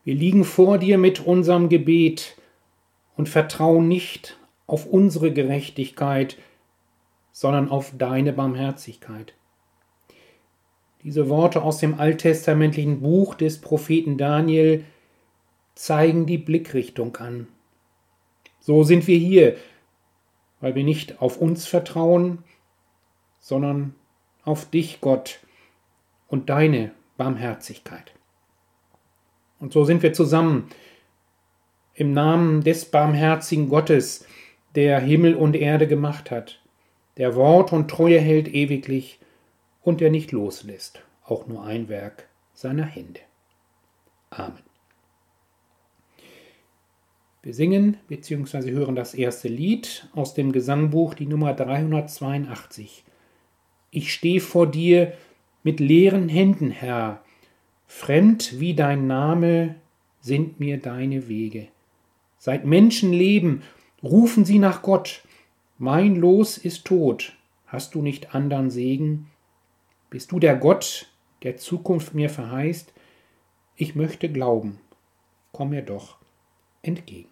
Wir liegen vor dir mit unserem Gebet und vertrauen nicht auf unsere Gerechtigkeit, sondern auf deine Barmherzigkeit. Diese Worte aus dem alttestamentlichen Buch des Propheten Daniel zeigen die Blickrichtung an. So sind wir hier, weil wir nicht auf uns vertrauen, sondern auf dich, Gott, und deine Barmherzigkeit. Und so sind wir zusammen im Namen des barmherzigen Gottes, der Himmel und Erde gemacht hat, der Wort und Treue hält ewiglich und der nicht loslässt, auch nur ein Werk seiner Hände. Amen. Wir singen bzw. hören das erste Lied aus dem Gesangbuch, die Nummer 382. Ich stehe vor dir mit leeren Händen, Herr. Fremd wie dein Name sind mir deine Wege. Seit Menschen leben, rufen sie nach Gott. Mein Los ist tot. Hast du nicht andern Segen? Bist du der Gott, der Zukunft mir verheißt? Ich möchte glauben. Komm mir doch entgegen.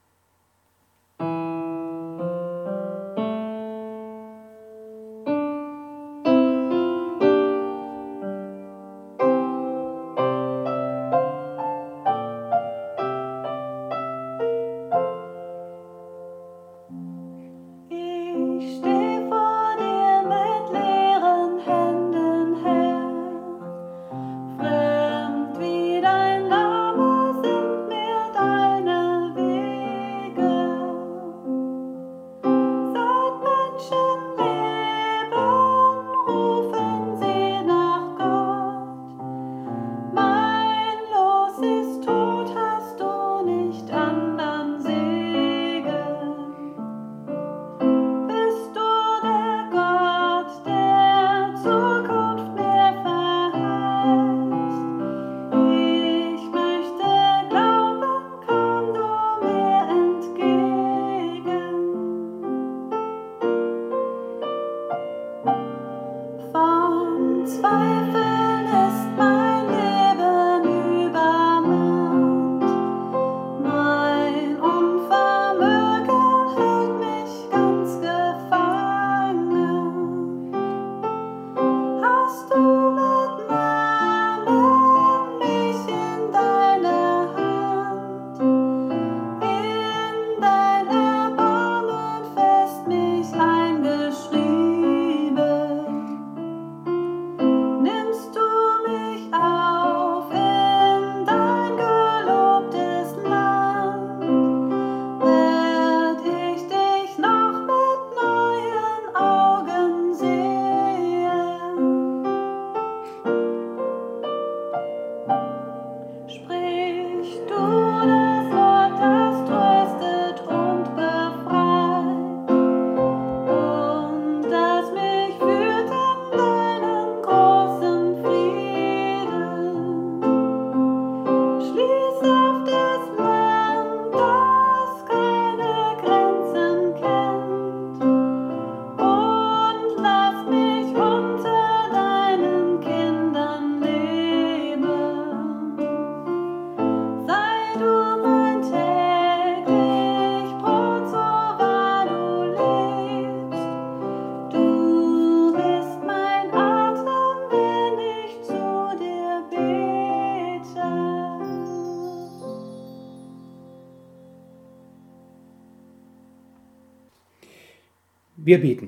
Wir beten.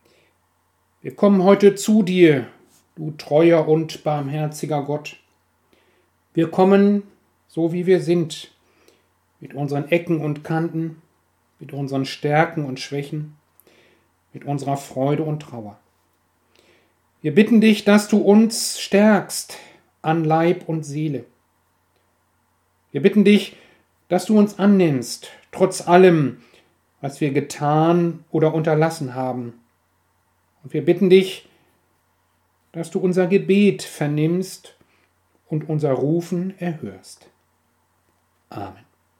Wir kommen heute zu dir, du treuer und barmherziger Gott. Wir kommen, so wie wir sind, mit unseren Ecken und Kanten, mit unseren Stärken und Schwächen, mit unserer Freude und Trauer. Wir bitten dich, dass du uns stärkst an Leib und Seele. Wir bitten dich, dass du uns annimmst, trotz allem, was wir getan oder unterlassen haben. Und wir bitten dich, dass du unser Gebet vernimmst und unser Rufen erhörst. Amen.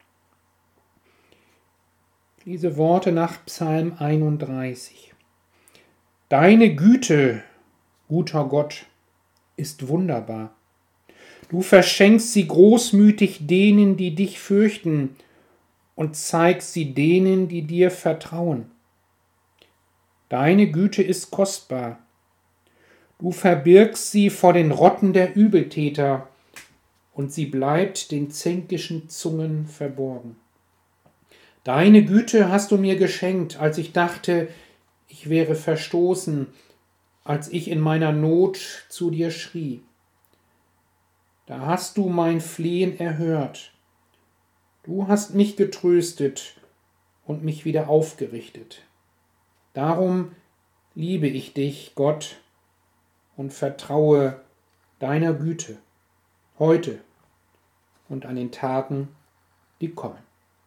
Diese Worte nach Psalm 31. Deine Güte, guter Gott, ist wunderbar. Du verschenkst sie großmütig denen, die dich fürchten, und zeigst sie denen, die dir vertrauen. Deine Güte ist kostbar. Du verbirgst sie vor den Rotten der Übeltäter, und sie bleibt den zänkischen Zungen verborgen. Deine Güte hast du mir geschenkt, als ich dachte, ich wäre verstoßen, als ich in meiner Not zu dir schrie. Da hast du mein Flehen erhört. Du hast mich getröstet und mich wieder aufgerichtet. Darum liebe ich dich, Gott, und vertraue deiner Güte heute und an den Tagen, die kommen.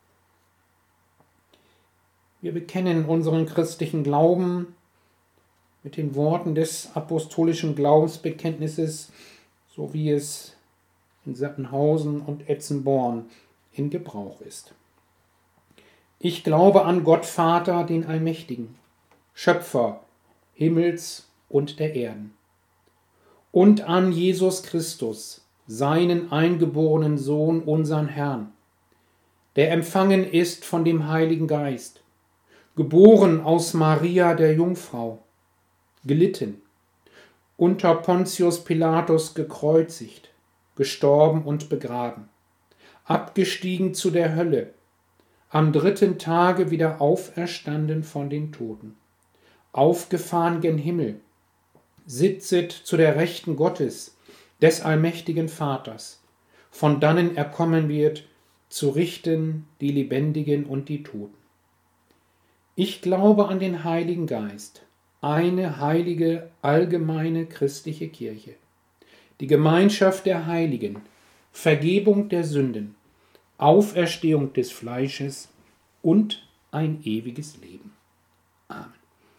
Wir bekennen unseren christlichen Glauben mit den Worten des apostolischen Glaubensbekenntnisses, so wie es in Sappenhausen und Etzenborn in Gebrauch ist. Ich glaube an Gott Vater, den Allmächtigen, Schöpfer Himmels und der Erden, und an Jesus Christus, seinen eingeborenen Sohn, unseren Herrn, der empfangen ist von dem Heiligen Geist, geboren aus Maria der Jungfrau, gelitten, unter Pontius Pilatus gekreuzigt, gestorben und begraben, abgestiegen zu der Hölle, am 3. Tage wieder auferstanden von den Toten, aufgefahren gen Himmel, sitzet zu der Rechten Gottes, des allmächtigen Vaters, von dannen er kommen wird, zu richten die Lebendigen und die Toten. Ich glaube an den Heiligen Geist, eine heilige, allgemeine christliche Kirche, die Gemeinschaft der Heiligen, Vergebung der Sünden, Auferstehung des Fleisches und ein ewiges Leben. Amen.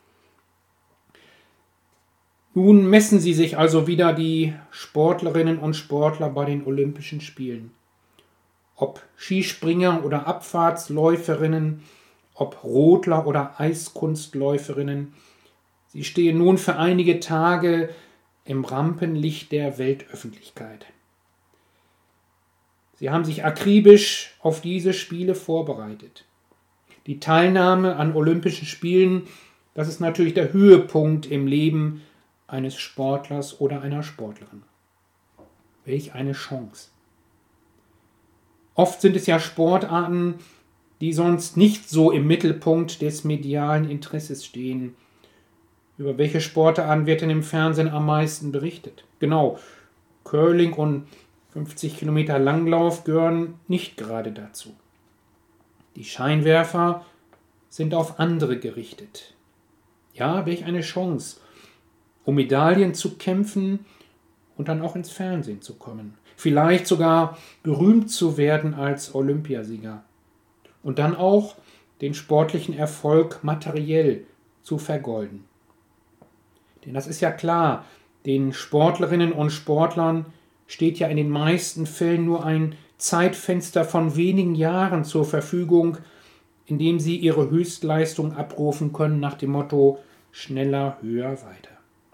Nun messen sie sich also wieder die Sportlerinnen und Sportler bei den Olympischen Spielen. Ob Skispringer oder Abfahrtsläuferinnen, ob Rodler oder Eiskunstläuferinnen, sie stehen nun für einige Tage im Rampenlicht der Weltöffentlichkeit. Sie haben sich akribisch auf diese Spiele vorbereitet. Die Teilnahme an Olympischen Spielen, das ist natürlich der Höhepunkt im Leben eines Sportlers oder einer Sportlerin. Welch eine Chance. Oft sind es ja Sportarten, die sonst nicht so im Mittelpunkt des medialen Interesses stehen. Über welche Sportarten wird denn im Fernsehen am meisten berichtet? Genau, Curling und 50 Kilometer Langlauf gehören nicht gerade dazu. Die Scheinwerfer sind auf andere gerichtet. Ja, welch eine Chance, um Medaillen zu kämpfen und dann auch ins Fernsehen zu kommen. Vielleicht sogar berühmt zu werden als Olympiasieger. Und dann auch den sportlichen Erfolg materiell zu vergolden. Denn das ist ja klar, den Sportlerinnen und Sportlern steht ja in den meisten Fällen nur ein Zeitfenster von wenigen Jahren zur Verfügung, in dem sie ihre Höchstleistung abrufen können nach dem Motto schneller, höher, weiter.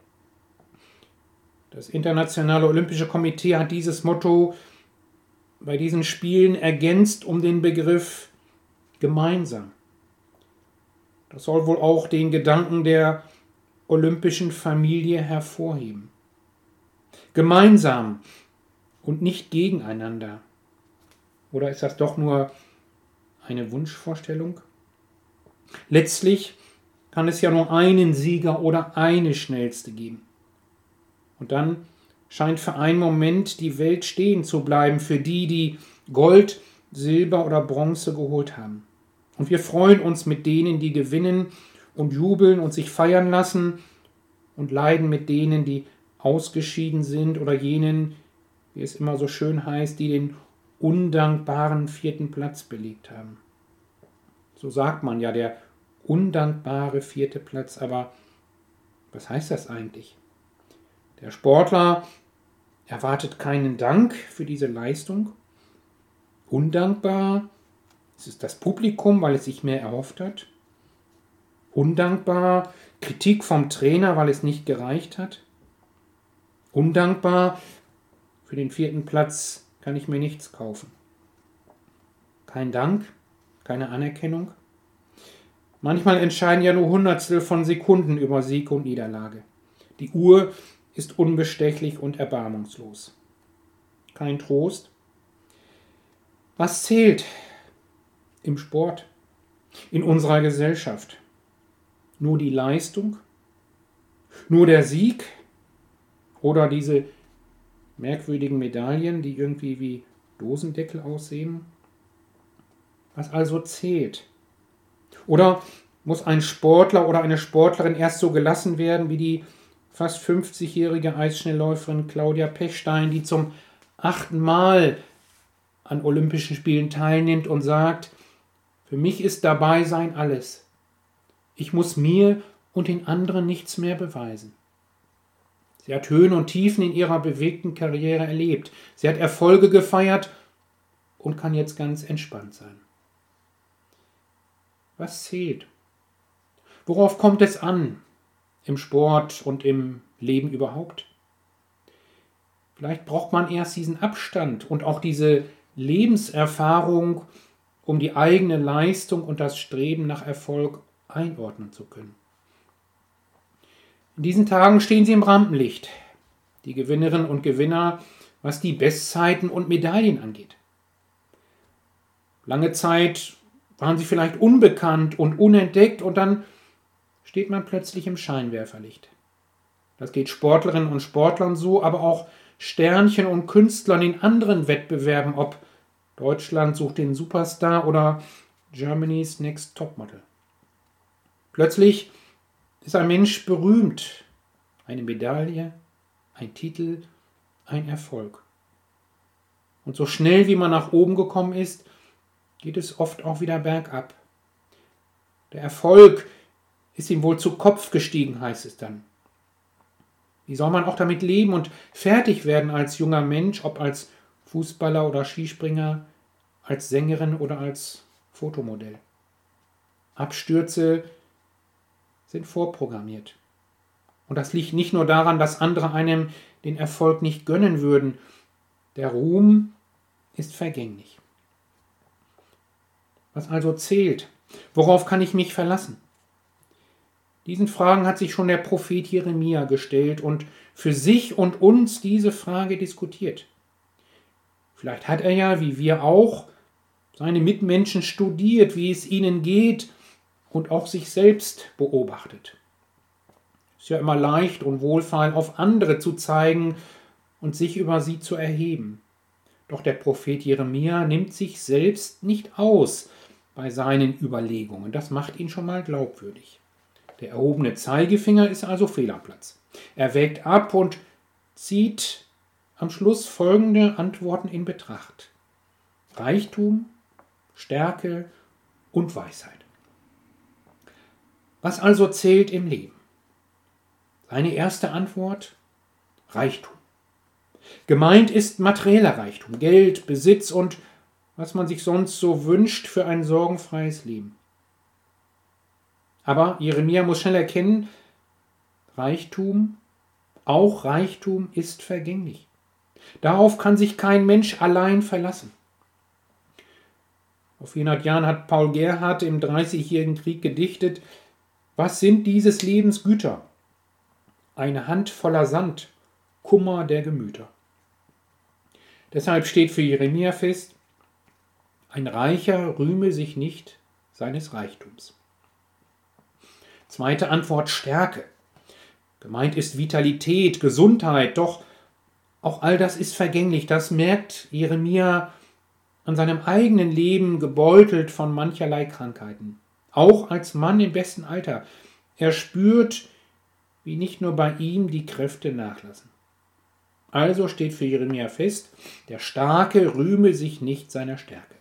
Das Internationale Olympische Komitee hat dieses Motto bei diesen Spielen ergänzt um den Begriff gemeinsam. Das soll wohl auch den Gedanken der olympischen Familie hervorheben. Gemeinsam und nicht gegeneinander. Oder ist das doch nur eine Wunschvorstellung? Letztlich kann es ja nur einen Sieger oder eine Schnellste geben. Und dann scheint für einen Moment die Welt stehen zu bleiben für die, die Gold, Silber oder Bronze geholt haben. Und wir freuen uns mit denen, die gewinnen und jubeln und sich feiern lassen und leiden mit denen, die ausgeschieden sind oder jenen, wie es immer so schön heißt, die den undankbaren 4. Platz belegt haben. So sagt man ja, der undankbare 4. Platz. Aber was heißt das eigentlich? Der Sportler erwartet keinen Dank für diese Leistung. Undankbar ist es das Publikum, weil es sich mehr erhofft hat. Undankbar Kritik vom Trainer, weil es nicht gereicht hat. Undankbar Für den 4. Platz kann ich mir nichts kaufen. Kein Dank, keine Anerkennung. Manchmal entscheiden ja nur Hundertstel von Sekunden über Sieg und Niederlage. Die Uhr ist unbestechlich und erbarmungslos. Kein Trost. Was zählt im Sport, in unserer Gesellschaft? Nur die Leistung? Nur der Sieg? Oder diese merkwürdigen Medaillen, die irgendwie wie Dosendeckel aussehen? Was also zählt? Oder muss ein Sportler oder eine Sportlerin erst so gelassen werden wie die fast 50-jährige Eisschnellläuferin Claudia Pechstein, die zum 8. Mal an Olympischen Spielen teilnimmt und sagt, für mich ist Dabeisein alles. Ich muss mir und den anderen nichts mehr beweisen. Sie hat Höhen und Tiefen in ihrer bewegten Karriere erlebt. Sie hat Erfolge gefeiert und kann jetzt ganz entspannt sein. Was zählt? Worauf kommt es an im Sport und im Leben überhaupt? Vielleicht braucht man erst diesen Abstand und auch diese Lebenserfahrung, um die eigene Leistung und das Streben nach Erfolg einordnen zu können. In diesen Tagen stehen sie im Rampenlicht, die Gewinnerinnen und Gewinner, was die Bestzeiten und Medaillen angeht. Lange Zeit waren sie vielleicht unbekannt und unentdeckt und dann steht man plötzlich im Scheinwerferlicht. Das geht Sportlerinnen und Sportlern so, aber auch Sternchen und Künstlern in anderen Wettbewerben, ob Deutschland sucht den Superstar oder Germany's Next Topmodel. Plötzlich ist ein Mensch berühmt. Eine Medaille, ein Titel, ein Erfolg. Und so schnell wie man nach oben gekommen ist, geht es oft auch wieder bergab. Der Erfolg ist ihm wohl zu Kopf gestiegen, heißt es dann. Wie soll man auch damit leben und fertig werden als junger Mensch, ob als Fußballer oder Skispringer, als Sängerin oder als Fotomodell? Abstürze sind vorprogrammiert. Und das liegt nicht nur daran, dass andere einem den Erfolg nicht gönnen würden. Der Ruhm ist vergänglich. Was also zählt? Worauf kann ich mich verlassen? Diesen Fragen hat sich schon der Prophet Jeremia gestellt und für sich und uns diese Frage diskutiert. Vielleicht hat er ja, wie wir auch, seine Mitmenschen studiert, wie es ihnen geht und auch sich selbst beobachtet. Es ist ja immer leicht und wohlfeil, auf andere zu zeigen und sich über sie zu erheben. Doch der Prophet Jeremia nimmt sich selbst nicht aus bei seinen Überlegungen. Das macht ihn schon mal glaubwürdig. Der erhobene Zeigefinger ist also fehl am Platz. Er wägt ab und zieht am Schluss folgende Antworten in Betracht: Reichtum, Stärke und Weisheit. Was also zählt im Leben? Seine erste Antwort: Reichtum. Gemeint ist materieller Reichtum, Geld, Besitz und was man sich sonst so wünscht für ein sorgenfreies Leben. Aber Jeremia muss schnell erkennen, Reichtum, auch Reichtum ist vergänglich. Darauf kann sich kein Mensch allein verlassen. Vor 400 Jahren hat Paul Gerhardt im Dreißigjährigen Krieg gedichtet: Was sind dieses Lebens Güter? Eine Hand voller Sand, Kummer der Gemüter. Deshalb steht für Jeremia fest: Ein Reicher rühme sich nicht seines Reichtums. Zweite Antwort: Stärke. Gemeint ist Vitalität, Gesundheit, doch auch all das ist vergänglich. Das merkt Jeremia an seinem eigenen Leben, gebeutelt von mancherlei Krankheiten. Auch als Mann im besten Alter. Er spürt, wie nicht nur bei ihm die Kräfte nachlassen. Also steht für Jeremia fest: Der Starke rühme sich nicht seiner Stärke.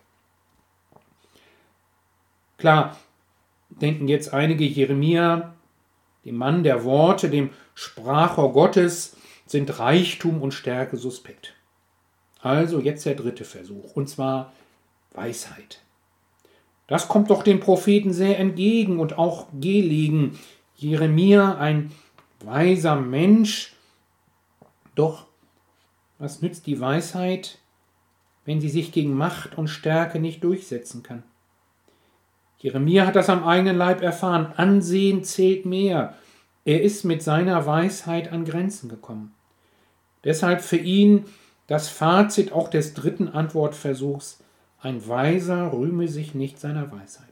Klar, denken jetzt einige, Jeremia, dem Mann der Worte, dem Sprachrohr Gottes, sind Reichtum und Stärke suspekt. Also jetzt der dritte Versuch, und zwar Weisheit. Das kommt doch den Propheten sehr entgegen und auch gelegen. Jeremia, ein weiser Mensch, doch Was nützt die Weisheit, wenn sie sich gegen Macht und Stärke nicht durchsetzen kann? Jeremia hat das am eigenen Leib erfahren. Ansehen zählt mehr. Er ist mit seiner Weisheit an Grenzen gekommen. Deshalb für ihn das Fazit auch des dritten Antwortversuchs: Ein Weiser rühme sich nicht seiner Weisheit.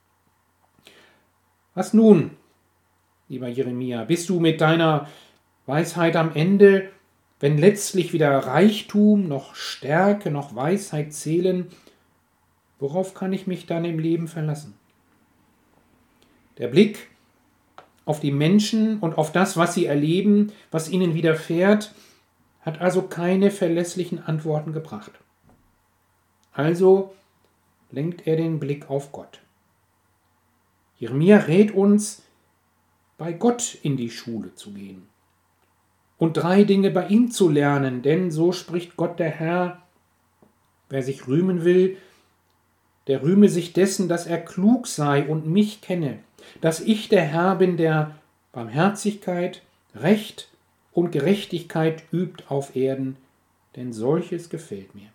Was nun, lieber Jeremia? Bist du mit deiner Weisheit am Ende, wenn letztlich weder Reichtum noch Stärke noch Weisheit zählen? Worauf kann ich mich dann im Leben verlassen? Der Blick auf die Menschen und auf das, was sie erleben, was ihnen widerfährt, hat also keine verlässlichen Antworten gebracht. Also lenkt er den Blick auf Gott. Jeremia rät uns, bei Gott in die Schule zu gehen und 3 Dinge bei ihm zu lernen, denn so spricht Gott der Herr: Wer sich rühmen will, der rühme sich dessen, dass er klug sei und mich kenne, dass ich der Herr bin, der Barmherzigkeit, Recht und Gerechtigkeit übt auf Erden, denn solches gefällt mir.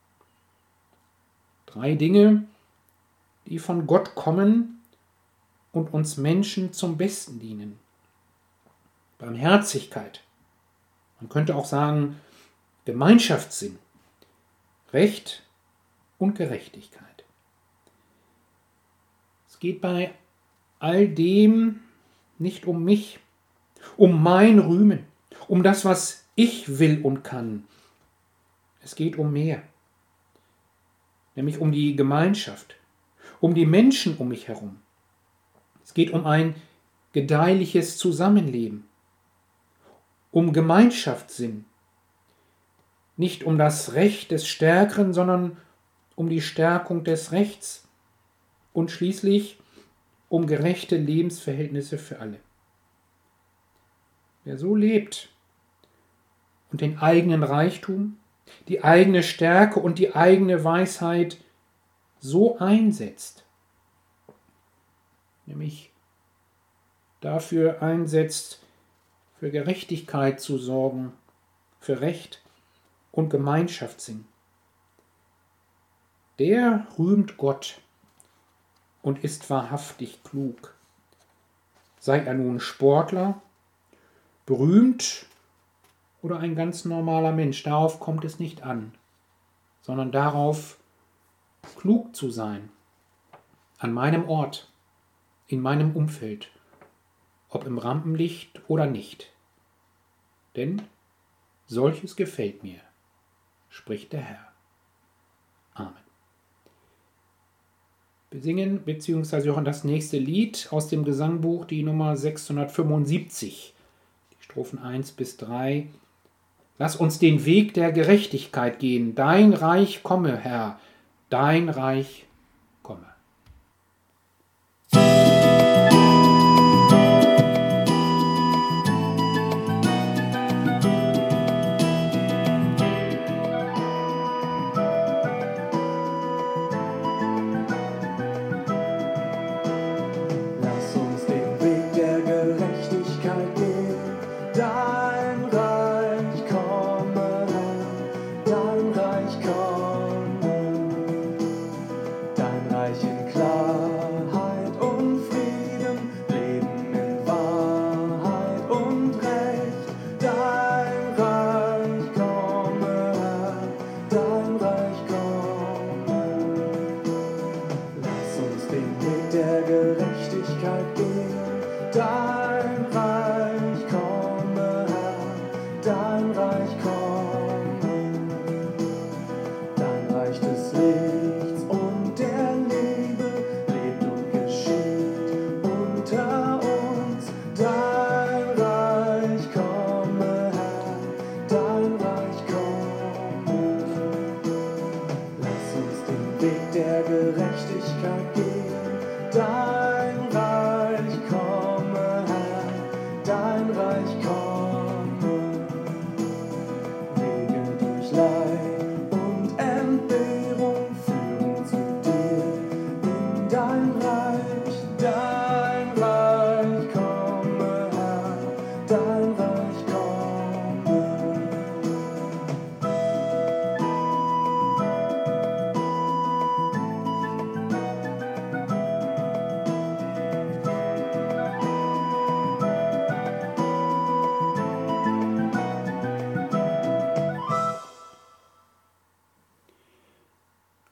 3 Dinge, die von Gott kommen und uns Menschen zum Besten dienen. Barmherzigkeit, man könnte auch sagen Gemeinschaftssinn, Recht und Gerechtigkeit. Es geht bei all dem nicht um mich, um mein Rühmen, um das, was ich will und kann. Es geht um mehr, nämlich um die Gemeinschaft, um die Menschen um mich herum. Es geht um ein gedeihliches Zusammenleben, um Gemeinschaftssinn, nicht um das Recht des Stärkeren, sondern um die Stärkung des Rechts und schließlich um gerechte Lebensverhältnisse für alle. Wer so lebt und den eigenen Reichtum, die eigene Stärke und die eigene Weisheit so einsetzt, nämlich dafür einsetzt, für Gerechtigkeit zu sorgen, für Recht und Gemeinschaftssinn, der rühmt Gott und ist wahrhaftig klug. Sei er nun Sportler, berühmt oder ein ganz normaler Mensch, darauf kommt es nicht an, sondern darauf, klug zu sein, an meinem Ort, in meinem Umfeld, ob im Rampenlicht oder nicht. Denn solches gefällt mir, spricht der Herr. Amen. Wir singen bzw. hören das nächste Lied aus dem Gesangbuch, die Nummer 675, die Strophen 1 bis 3. Lass uns den Weg der Gerechtigkeit gehen. Dein Reich komme, Herr, dein Reich komme.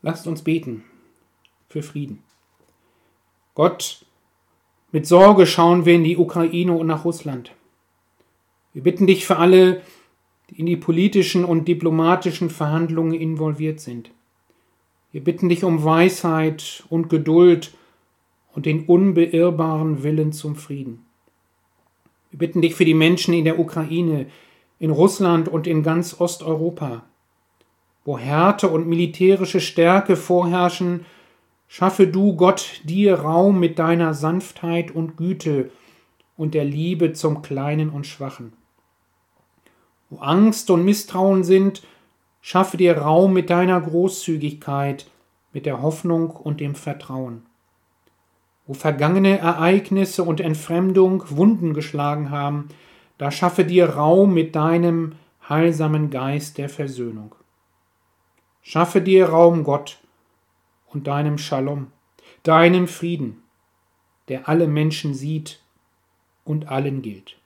Lasst uns beten für Frieden. Gott, mit Sorge schauen wir in die Ukraine und nach Russland. Wir bitten dich für alle, die in die politischen und diplomatischen Verhandlungen involviert sind. Wir bitten dich um Weisheit und Geduld und den unbeirrbaren Willen zum Frieden. Wir bitten dich für die Menschen in der Ukraine, in Russland und in ganz Osteuropa. Wo Härte und militärische Stärke vorherrschen, schaffe du, Gott, dir Raum mit deiner Sanftheit und Güte und der Liebe zum Kleinen und Schwachen. Wo Angst und Misstrauen sind, schaffe dir Raum mit deiner Großzügigkeit, mit der Hoffnung und dem Vertrauen. Wo vergangene Ereignisse und Entfremdung Wunden geschlagen haben, da schaffe dir Raum mit deinem heilsamen Geist der Versöhnung. Schaffe dir Raum, Gott, und deinem Shalom, deinem Frieden, der alle Menschen sieht und allen gilt.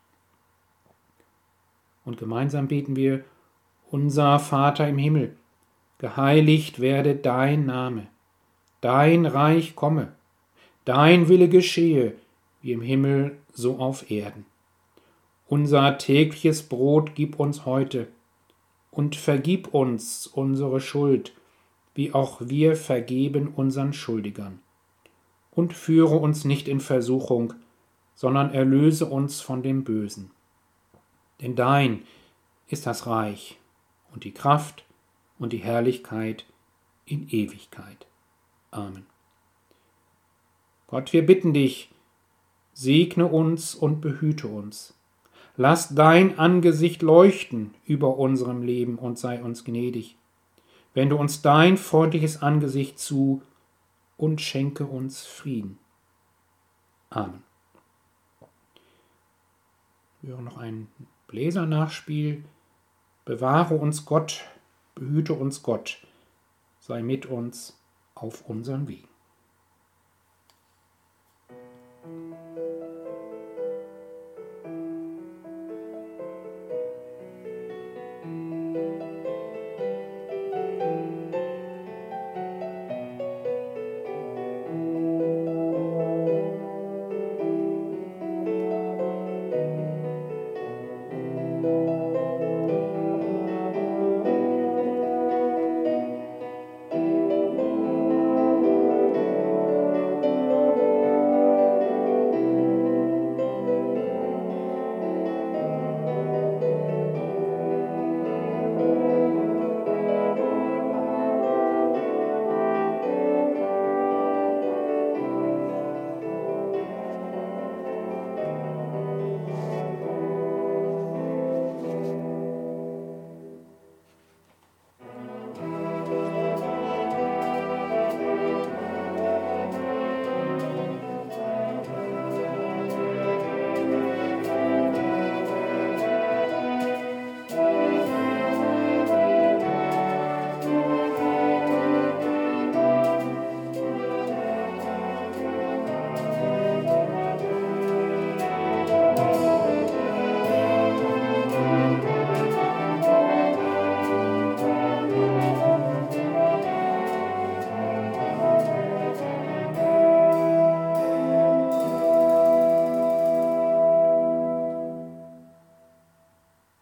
Und gemeinsam beten wir: Unser Vater im Himmel, geheiligt werde dein Name, dein Reich komme, dein Wille geschehe, wie im Himmel so auf Erden. Unser tägliches Brot gib uns heute und vergib uns unsere Schuld, wie auch wir vergeben unseren Schuldigern. Und führe uns nicht in Versuchung, sondern erlöse uns von dem Bösen. Denn dein ist das Reich und die Kraft und die Herrlichkeit in Ewigkeit. Amen. Gott, wir bitten dich, segne uns und behüte uns. Lass dein Angesicht leuchten über unserem Leben und sei uns gnädig. Wende uns dein freundliches Angesicht zu und schenke uns Frieden. Amen. Wir hören noch ein Bläsernachspiel. Bewahre uns Gott, behüte uns Gott, sei mit uns auf unseren Wegen.